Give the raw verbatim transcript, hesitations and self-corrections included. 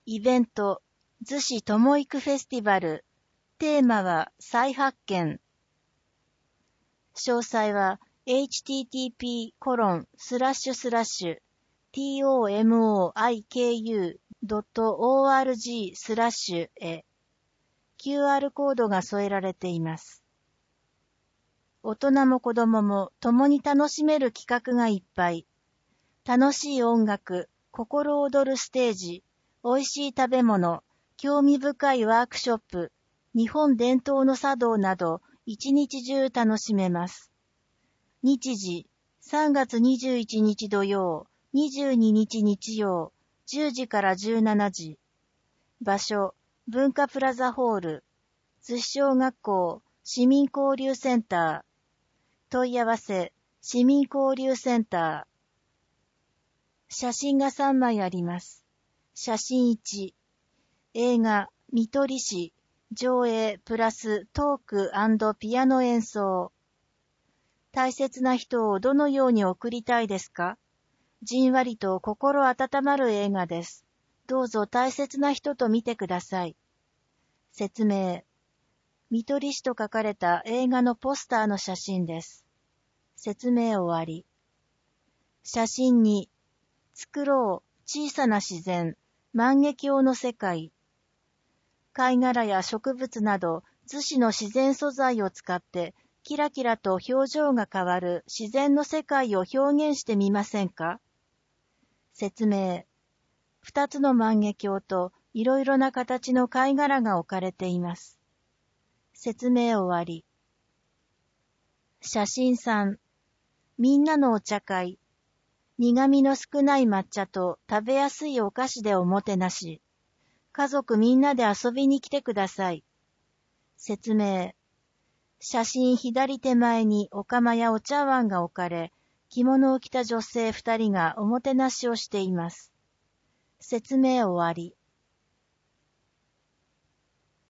イベント、逗子ともいくフェスティバル。テーマは再発見。詳細は エイチティーティーピーコロンスラッシュスラッシュトモイクドットオーアールジースラッシュへ キューアール コードが添えられています。大人も子供も共に楽しめる企画がいっぱい。楽しい音楽、心躍るステージ、美味しい食べ物、興味深いワークショップ、日本伝統の茶道など一日中楽しめます。日時、さんがつにじゅういちにち土曜、にじゅうににち日曜、じゅうじからじゅうしちじ。場所、文化プラザホール、逗子小学校、市民交流センター。問い合わせ、市民交流センター。写真がさんまいあります。写真いち、映画、見取り師、上映プラストーク&ピアノ演奏。大切な人をどのように送りたいですか？じんわりと心温まる映画です。どうぞ大切な人と見てください。説明。見取り師と書かれた映画のポスターの写真です。説明終わり。写真に、作ろう、小さな自然、万華鏡の世界。貝殻や植物など、逗子の自然素材を使って、キラキラと表情が変わる自然の世界を表現してみませんか？説明。二つの万華鏡といろいろな形の貝殻が置かれています。説明終わり。写真さん。みんなのお茶会。苦味の少ない抹茶と食べやすいお菓子でおもてなし。家族みんなで遊びに来てください。説明。写真左手前にお釜やお茶碗が置かれ、着物を着た女性二人がおもてなしをしています。説明終わり。